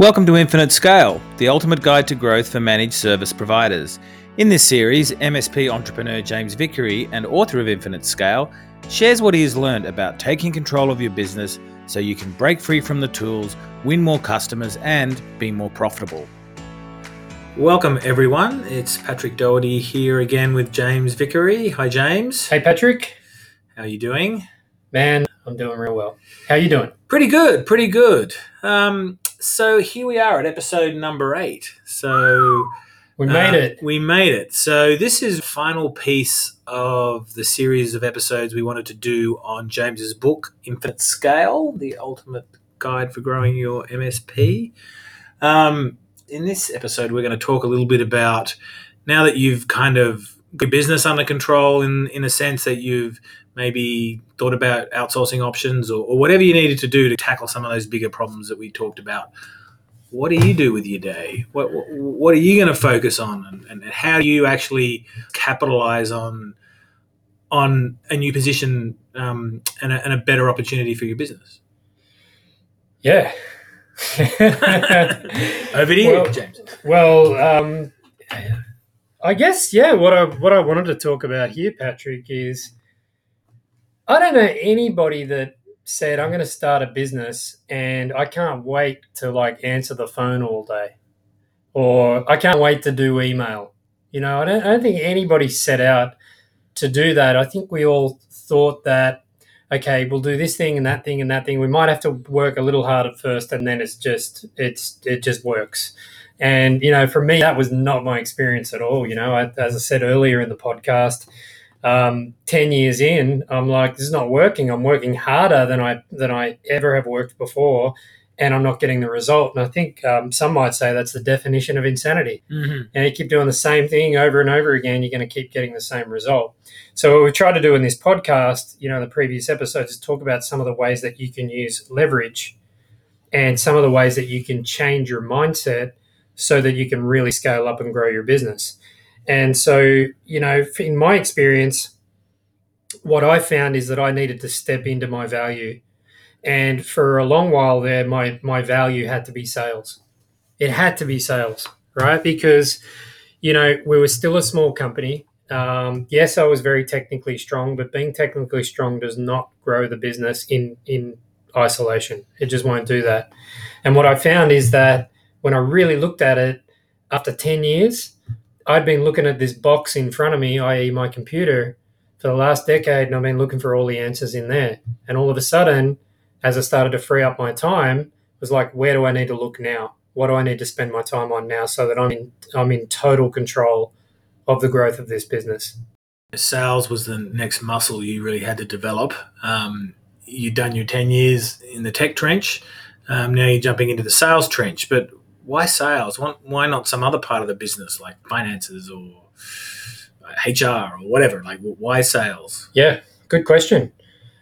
Welcome to Infinite Scale, the ultimate guide to growth for managed service providers. In this series, MSP entrepreneur James Vickery and author of Infinite Scale shares what he has learned about taking control of your business so you can break free from the tools, win more customers, and be more profitable. Welcome everyone, it's Patrick Doherty here again with James Vickery. Hi James. Hey Patrick. How are you doing? Man, I'm doing real well. How are you doing? Pretty good. So here we are at episode number 8. So we made it. We made it. So this is the final piece of the series of episodes we wanted to do on James's book, Infinite Scale, the ultimate guide for growing your MSP. In this episode, we're going to talk a little bit about, now that you've kind of got your business under control in a sense that you've maybe thought about outsourcing options or whatever you needed to do to tackle some of those bigger problems that we talked about. What do you do with your day? What are you going to focus on, and how do you actually capitalize on a new position and a better opportunity for your business? Yeah. Over to you, James. Well, I guess, what I wanted to talk about here, Patrick, is I don't know anybody that said, I'm going to start a business and I can't wait to answer the phone all day, or I can't wait to do email. I don't think anybody set out to do that. I think we all thought that, okay, we'll do this thing and that thing and that thing. We might have to work a little hard at first, and then it just works. And, for me, that was not my experience at all. As I said earlier in the podcast, 10 years in, I'm like, this is not working. I'm working harder than I ever have worked before, and I'm not getting the result. And I think some might say that's the definition of insanity. Mm-hmm. And you keep doing the same thing over and over again, you're going to keep getting the same result. So what we try to do in this podcast, the previous episodes, is talk about some of the ways that you can use leverage and some of the ways that you can change your mindset so that you can really scale up and grow your business. And so, in my experience, what I found is that I needed to step into my value. And for a long while there, my value had to be sales. It had to be sales, right? Because, we were still a small company. Yes, I was very technically strong, but being technically strong does not grow the business in isolation. It just won't do that. And what I found is that when I really looked at it, after 10 years, I'd been looking at this box in front of me, i.e. my computer, for the last decade, and I've been looking for all the answers in there. And all of a sudden, as I started to free up my time, it was like, where do I need to look now? What do I need to spend my time on now so that I'm in total control of the growth of this business? Sales was the next muscle you really had to develop. You'd done your 10 years in the tech trench. Now you're jumping into the sales trench. But why sales? Why not some other part of the business like finances or HR or whatever? Like, why sales? Yeah, good question.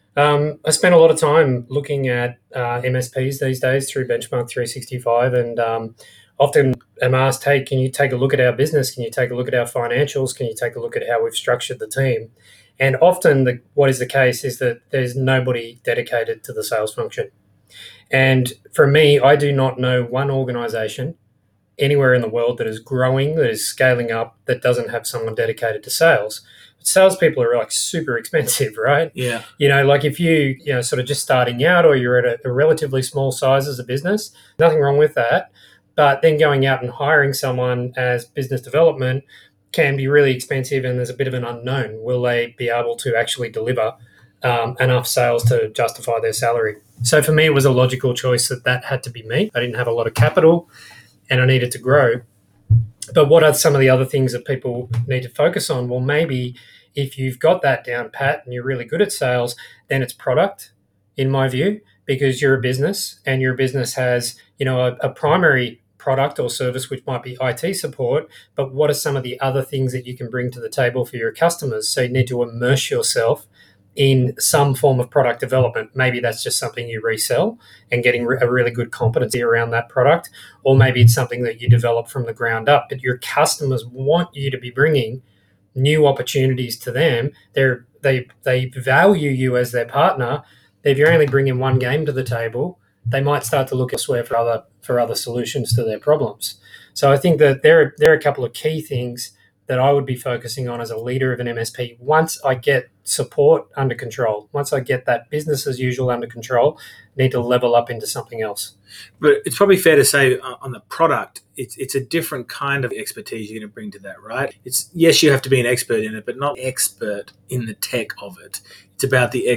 I spend a lot of time looking at MSPs these days through Benchmark 365, and often am asked, hey, can you take a look at our business? Can you take a look at our financials? Can you take a look at how we've structured the team? And often what is the case is that there's nobody dedicated to the sales function. And for me, I do not know one organization anywhere in the world that is growing, that is scaling up, that doesn't have someone dedicated to sales. But salespeople are super expensive, right? Yeah. If you sort of just starting out, or you're at a relatively small size as a business, nothing wrong with that. But then going out and hiring someone as business development can be really expensive, and there's a bit of an unknown. Will they be able to actually deliver enough sales to justify their salary? So for me, it was a logical choice that had to be me. I didn't have a lot of capital and I needed to grow. But what are some of the other things that people need to focus on? Well, maybe if you've got that down pat and you're really good at sales, then it's product, in my view, because you're a business and your business has, a primary product or service, which might be IT support, but what are some of the other things that you can bring to the table for your customers? So you need to immerse yourself in some form of product development. Maybe that's just something you resell and getting a really good competency around that product, or maybe it's something that you develop from the ground up. But your customers want you to be bringing new opportunities to them. They value you as their partner. If you're only bringing one game to the table, they might start to look elsewhere for other solutions to their problems. So I think that there are a couple of key things that I would be focusing on as a leader of an MSP. Once I get support under control, once I get that business as usual under control, I need to level up into something else. But it's probably fair to say on the product, it's a different kind of expertise you're going to bring to that, right? It's yes, you have to be an expert in it, but not expert in the tech of it. It's about the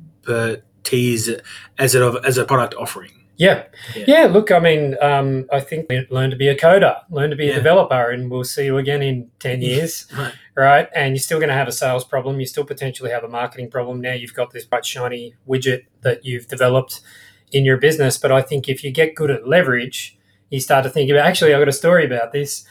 expertise as a product offering. Yeah. Look, I mean, I think learn to be a coder, learn to be a developer, and we'll see you again in 10 years, right? And you're still going to have a sales problem. You still potentially have a marketing problem. Now you've got this bright, shiny widget that you've developed in your business. But I think if you get good at leverage, you start to think about, actually, I've got a story about this.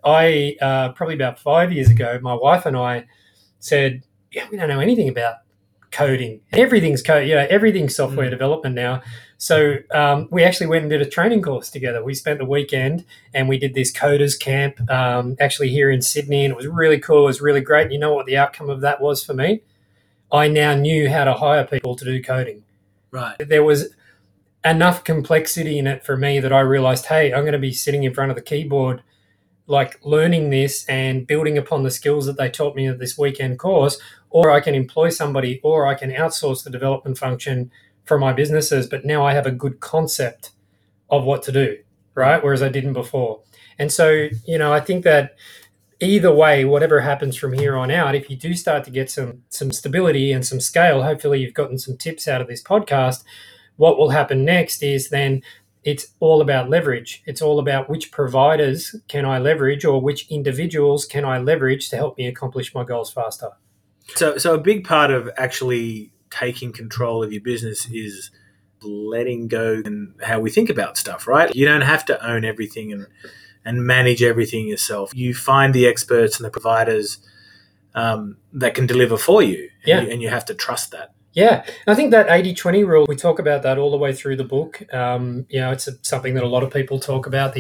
I, probably about 5 years ago, my wife and I said, we don't know anything about coding. Everything's code, everything's software development now. So we actually went and did a training course together. We spent the weekend and we did this coders camp actually here in Sydney, and it was really cool. It was really great. You know what the outcome of that was for me? I now knew how to hire people to do coding. Right. There was enough complexity in it for me that I realized, hey, I'm going to be sitting in front of the keyboard, like learning this and building upon the skills that they taught me at this weekend course, or I can employ somebody, or I can outsource the development function for my businesses. But now I have a good concept of what to do, right? Whereas I didn't before. And so, I think that either way, whatever happens from here on out, if you do start to get some stability and some scale, hopefully you've gotten some tips out of this podcast. What will happen next is then it's all about leverage. It's all about which providers can I leverage, or which individuals can I leverage to help me accomplish my goals faster. So a big part of actually taking control of your business is letting go and how we think about stuff, right? You don't have to own everything and manage everything yourself. You find the experts and the providers that can deliver for you, and you have to trust that. Yeah, I think that 80-20 rule, we talk about that all the way through the book. It's something that a lot of people talk about,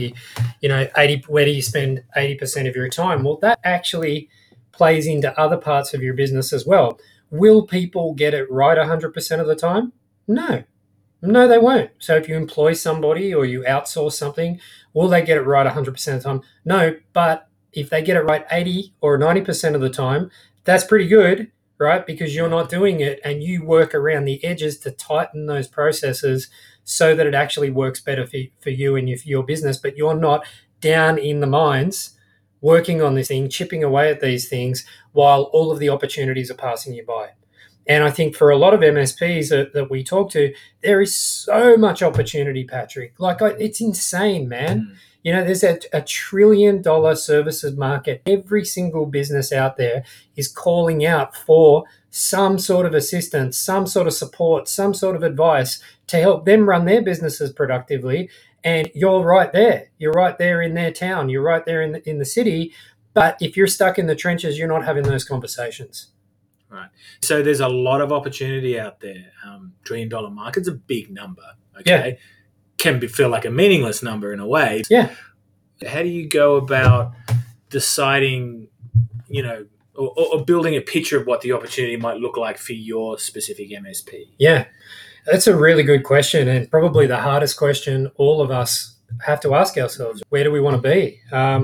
80, where do you spend 80% of your time? Well, that actually plays into other parts of your business as well. Will people get it right 100% of the time? No, they won't. So if you employ somebody or you outsource something, will they get it right 100% of the time? No, but if they get it right 80 or 90% of the time, that's pretty good, right? Because you're not doing it and you work around the edges to tighten those processes so that it actually works better for you and for your business, but you're not down in the mines working on this thing, chipping away at these things while all of the opportunities are passing you by. And I think for a lot of MSPs that we talk to, there is so much opportunity, Patrick. It's insane, man. There's a $1 trillion services market. Every single business out there is calling out for some sort of assistance, some sort of support, some sort of advice to help them run their businesses productively. And you're right there. You're right there in their town. You're right there in the city. But if you're stuck in the trenches, you're not having those conversations. Right. So there's a lot of opportunity out there. $1 trillion market's a big number. Okay. Yeah. Can feel like a meaningless number in a way. Yeah. How do you go about deciding, or building a picture of what the opportunity might look like for your specific MSP? Yeah, that's a really good question, and probably the hardest question all of us have to ask ourselves. Where do we want to be?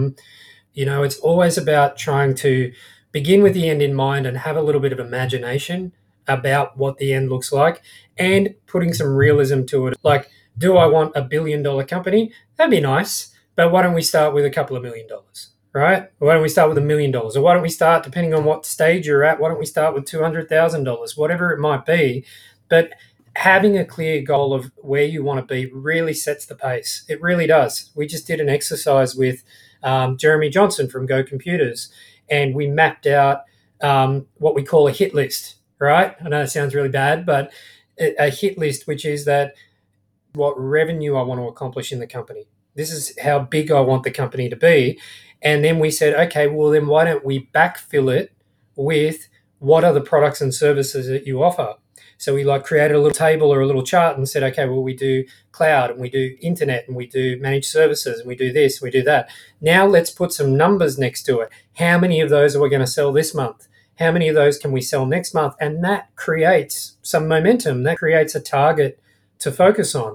It's always about trying to begin with the end in mind and have a little bit of imagination about what the end looks like and putting some realism to it. Like, do I want $1 billion company? That'd be nice, but why don't we start with a couple of $1 million, right? Why don't we start with $1 million? Or why don't we start, depending on what stage you're at, why don't we start with $200,000, whatever it might be. But having a clear goal of where you want to be really sets the pace. It really does. We just did an exercise with Jeremy Johnson from Go Computers, and we mapped out what we call a hit list, right? I know it sounds really bad, but a hit list, which is that what revenue I want to accomplish in the company. This is how big I want the company to be. And then we said, okay, well, then why don't we backfill it with what are the products and services that you offer? So we created a little table or a little chart and said, okay, well, we do cloud and we do internet and we do managed services and we do this, we do that. Now let's put some numbers next to it. How many of those are we going to sell this month? How many of those can we sell next month? And that creates some momentum. That creates a target to focus on,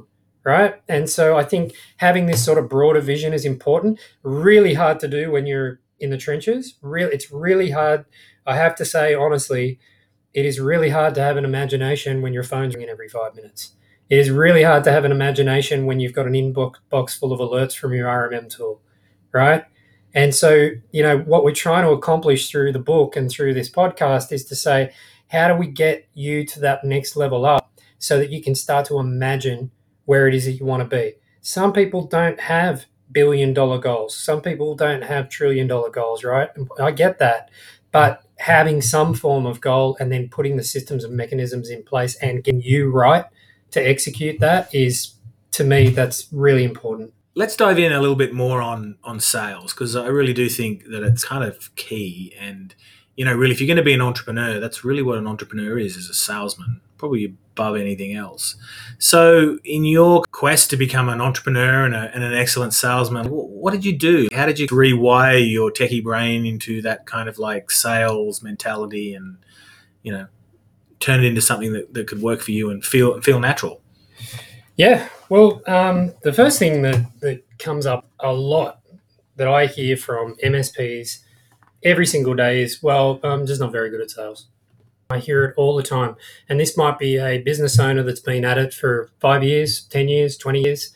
right? And so I think having this sort of broader vision is important. Really hard to do when you're in the trenches. It's really hard. I have to say, honestly, it is really hard to have an imagination when your phone's ringing every 5 minutes. It is really hard to have an imagination when you've got an inbox full of alerts from your RMM tool, right? And so, what we're trying to accomplish through the book and through this podcast is to say, how do we get you to that next level up so that you can start to imagine where it is that you want to be? Some people don't have billion-dollar goals. Some people don't have trillion-dollar goals, right? I get that. But having some form of goal and then putting the systems and mechanisms in place and getting you right to execute that is, to me, that's really important. Let's dive in a little bit more on sales, because I really do think that it's kind of key. And, really, if you're going to be an entrepreneur, that's really what an entrepreneur is a salesman, probably above anything else. So in your quest to become an entrepreneur and an excellent salesman, what did you do? How did you rewire your techie brain into that kind of like sales mentality and, turn it into something that could work for you and feel natural? Yeah, well, the first thing that comes up a lot that I hear from MSPs every single day is, well, I'm just not very good at sales. I hear it all the time. And this might be a business owner that's been at it for 5 years, 10 years, 20 years.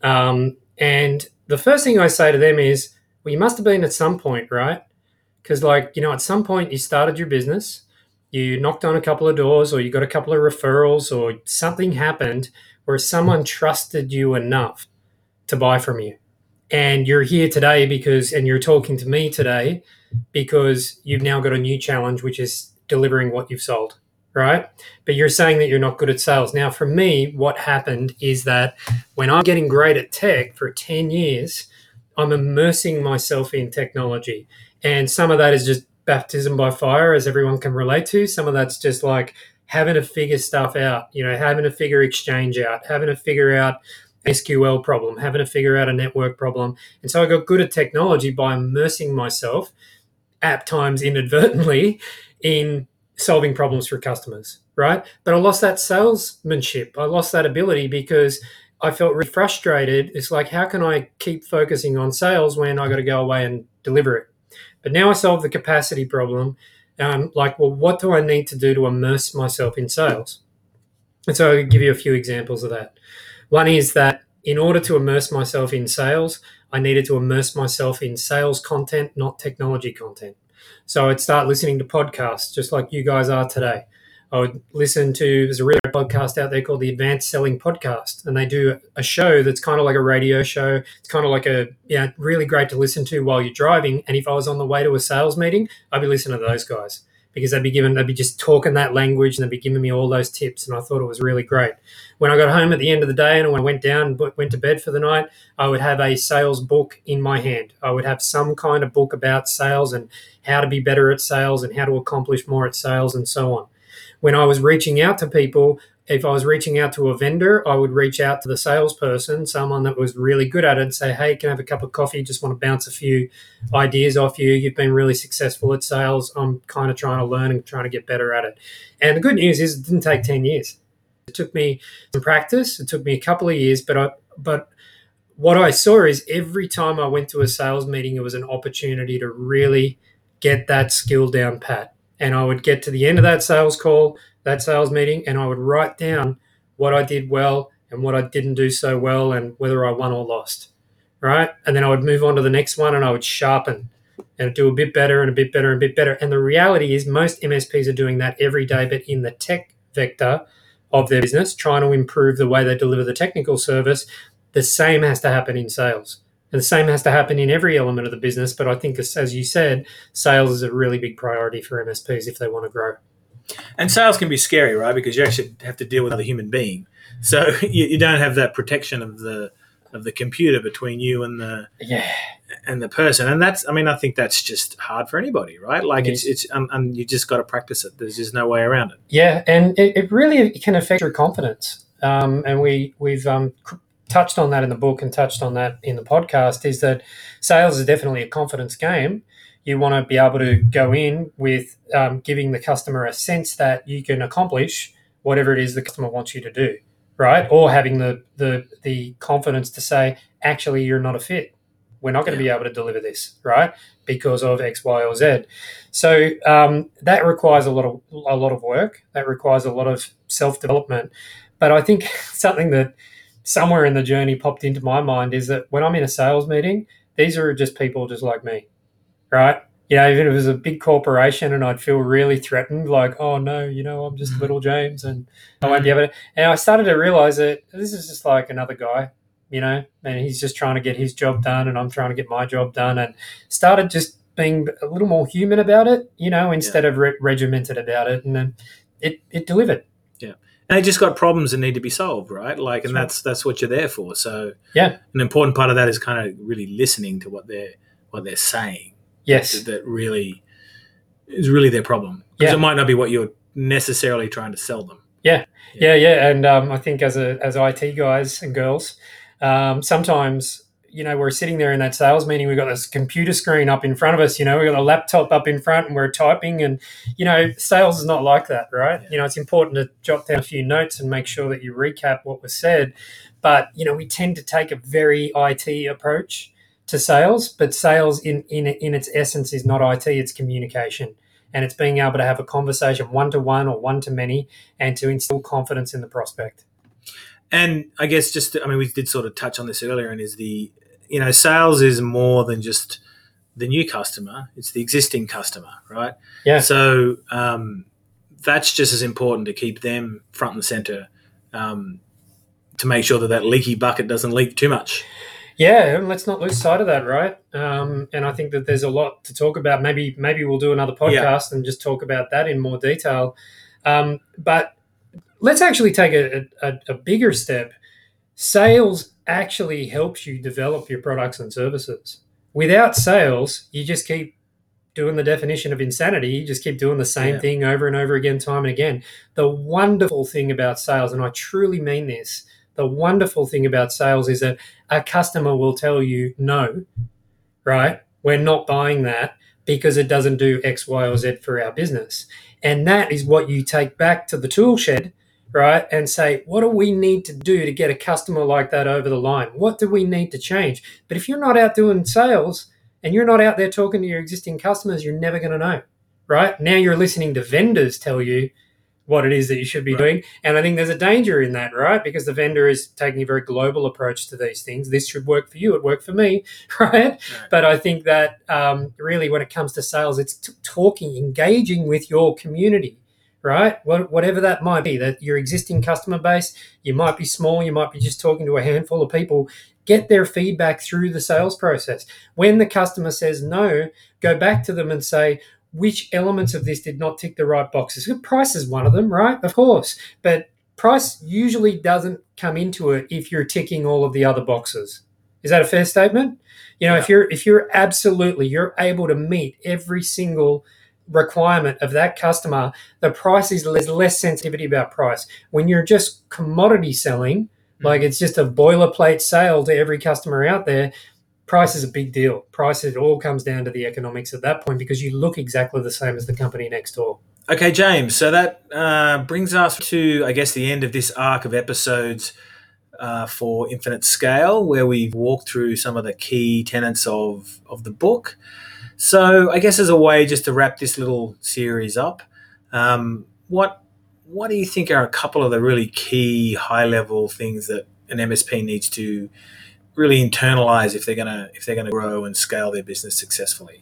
And the first thing I say to them is, well, you must have been at some point, right? Because, at some point you started your business, you knocked on a couple of doors, or you got a couple of referrals, or something happened where someone trusted you enough to buy from you. And you're here today and you're talking to me today because you've now got a new challenge, which is delivering what you've sold, right? But you're saying that you're not good at sales. Now, for me, what happened is that when I'm getting great at tech for 10 years, I'm immersing myself in technology. And some of that is just baptism by fire, as everyone can relate to. Some of that's just like having to figure stuff out, having to figure Exchange out, having to figure out SQL problem, having to figure out a network problem. And so I got good at technology by immersing myself, at times inadvertently, in solving problems for customers, right? But I lost that salesmanship. I lost that ability because I felt really frustrated. It's like, how can I keep focusing on sales when I got to go away and deliver it? But now I solved the capacity problem. Well, what do I need to do to immerse myself in sales? And so I'll give you a few examples of that. One is that in order to immerse myself in sales, I needed to immerse myself in sales content, not technology content. So I'd start listening to podcasts, just like you guys are today. I would listen to, there's a radio podcast out there called the Advanced Selling Podcast, and they do a show that's kind of like a radio show. It's kind of like really great to listen to while you're driving. And if I was on the way to a sales meeting, I'd be listening to those guys because they'd be just talking that language and they'd be giving me all those tips. And I thought it was really great. When I got home at the end of the day and when I went to bed for the night, I would have a sales book in my hand. I would have some kind of book about sales and how to be better at sales and how to accomplish more at sales and so on. When I was reaching out to people, if I was reaching out to a vendor, I would reach out to the salesperson, someone that was really good at it, and say, hey, can I have a cup of coffee? Just want to bounce a few ideas off you. You've been really successful at sales. I'm kind of trying to learn and trying to get better at it. And the good news is it didn't take 10 years. It took me some practice. It took me a couple of years, but what I saw is every time I went to a sales meeting, it was an opportunity to really get that skill down pat. And I would get to the end of that sales call, that sales meeting, and I would write down what I did well and what I didn't do so well and whether I won or lost, right? And then I would move on to the next one and I would sharpen and do a bit better and a bit better and a bit better. And the reality is most MSPs are doing that every day, but in the tech vector of their business, trying to improve the way they deliver the technical service. The same has to happen in sales. And the same has to happen in every element of the business. But I think, as you said, sales is a really big priority for MSPs if they want to grow. And sales can be scary, right? Because you actually have to deal with another human being. So you don't have that protection of the computer between you and the person. And I think that's just hard for anybody, right? Like it's you just got to practice it. There's just no way around it. Yeah, and it really can affect your confidence. And we've touched on that in the book and touched on that in the podcast, is that sales is definitely a confidence game. You want to be able to go in with giving the customer a sense that you can accomplish whatever it is the customer wants you to do, right? Or having the confidence to say, actually, you're not a fit. We're not going to be able to deliver this, right? Because of X, Y, or Z. So that requires a lot of work. That requires a lot of self-development. But I think something that somewhere in the journey popped into my mind is that when I'm in a sales meeting, these are just people just like me, right? Even if it was a big corporation and I'd feel really threatened, like, oh no, I'm just little James and I won't be able to. And I started to realize that this is just like another guy, and he's just trying to get his job done and I'm trying to get my job done, and started just being a little more human about it, instead of regimented about it. And then it delivered. Yeah. And they just got problems that need to be solved, right? And right. that's what you're there for. So Yeah. an important part of that is kind of really listening to what they're saying. Yes. That really is really their problem. Because it might not be what you're necessarily trying to sell them. Yeah. And I think as IT guys and girls, sometimes, we're sitting there in that sales meeting, we've got this computer screen up in front of us, we've got a laptop up in front and we're typing, and, sales is not like that, right? Yeah. It's important to jot down a few notes and make sure that you recap what was said. But, we tend to take a very IT approach to sales, but sales in its essence is not IT, it's communication. And it's being able to have a conversation one-to-one or one-to-many and to instill confidence in the prospect. And I guess we did sort of touch on this earlier, and is sales is more than just the new customer, it's the existing customer, right? Yeah. So that's just as important to keep them front and center, to make sure that leaky bucket doesn't leak too much. Yeah, and let's not lose sight of that, right? And I think that there's a lot to talk about. Maybe we'll do another podcast and just talk about that in more detail. But let's actually take a bigger step. Sales actually helps you develop your products and services. Without sales, you just keep doing the definition of insanity. You just keep doing the same thing over and over again, time and again. The wonderful thing about sales, and I truly mean this, the wonderful thing about sales is that a customer will tell you, no, right? We're not buying that because it doesn't do X, Y, or Z for our business. And that is what you take back to the tool shed, right? And say, what do we need to do to get a customer like that over the line? What do we need to change? But if you're not out doing sales and you're not out there talking to your existing customers, you're never going to know, right? Now you're listening to vendors tell you what it is that you should be doing. And I think there's a danger in that, right? Because the vendor is taking a very global approach to these things. This should work for you. It worked for me, right? But I think that really when it comes to sales, it's talking, engaging with your community, right? Whatever that might be, that your existing customer base, you might be small, you might be just talking to a handful of people. Get their feedback through the sales process. When the customer says no, go back to them and say, which elements of this did not tick the right boxes? Price is one of them, right? Of course. But price usually doesn't come into it if you're ticking all of the other boxes. Is that a fair statement? If you're you're able to meet every single requirement of that customer, the price is less sensitivity about price. When you're just commodity selling, like it's just a boilerplate sale to every customer out there, price is a big deal. Price, it all comes down to the economics at that point because you look exactly the same as the company next door. Okay, James. So that brings us to, I guess, the end of this arc of episodes for Infinite Scale, where we've walked through some of the key tenets of the book. So I guess as a way just to wrap this little series up, what do you think are a couple of the really key high-level things that an MSP needs to really internalize if they're gonna grow and scale their business successfully?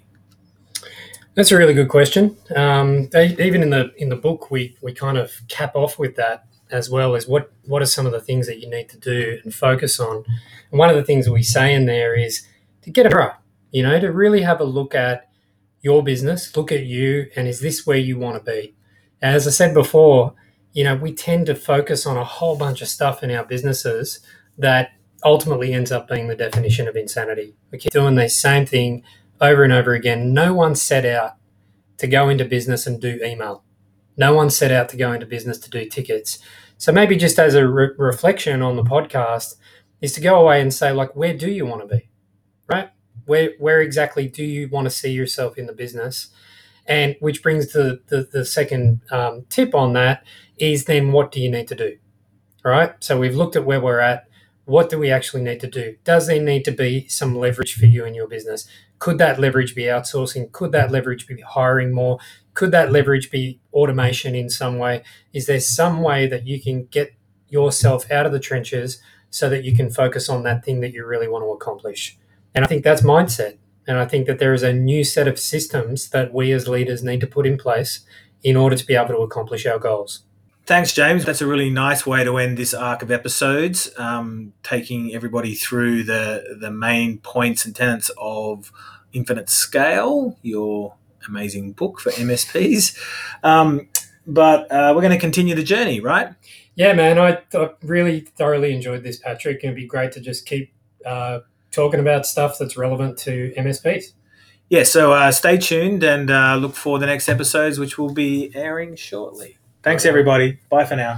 That's a really good question. Even in the book, we kind of cap off with that as well as what are some of the things that you need to do and focus on. And one of the things that we say in there is to get a mirror, to really have a look at your business, look at you, and is this where you want to be? As I said before, we tend to focus on a whole bunch of stuff in our businesses that ultimately ends up being the definition of insanity. We keep doing the same thing over and over again. No one set out to go into business and do email. No one set out to go into business to do tickets. So maybe just as a reflection on the podcast is to go away and say, like, where do you want to be, right? Where exactly do you want to see yourself in the business? And which brings to the second tip on that is then what do you need to do? right? So we've looked at where we're at. What do we actually need to do? Does there need to be some leverage for you in your business? Could that leverage be outsourcing? Could that leverage be hiring more? Could that leverage be automation in some way? Is there some way that you can get yourself out of the trenches so that you can focus on that thing that you really want to accomplish? And I think that's mindset. And I think that there is a new set of systems that we as leaders need to put in place in order to be able to accomplish our goals. Thanks, James. That's a really nice way to end this arc of episodes, taking everybody through the main points and tenets of Infinite Scale, your amazing book for MSPs. But we're going to continue the journey, right? Yeah, man. I really thoroughly enjoyed this, Patrick. It'd be great to just keep talking about stuff that's relevant to MSPs. Yeah, so stay tuned and look for the next episodes, which will be airing shortly. Thanks, everybody. Bye for now.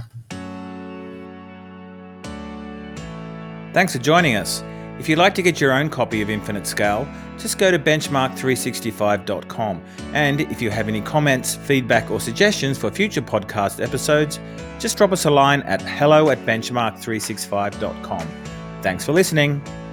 Thanks for joining us. If you'd like to get your own copy of Infinite Scale, just go to benchmark365.com. And if you have any comments, feedback, or suggestions for future podcast episodes, just drop us a line at hello@benchmark365.com. Thanks for listening.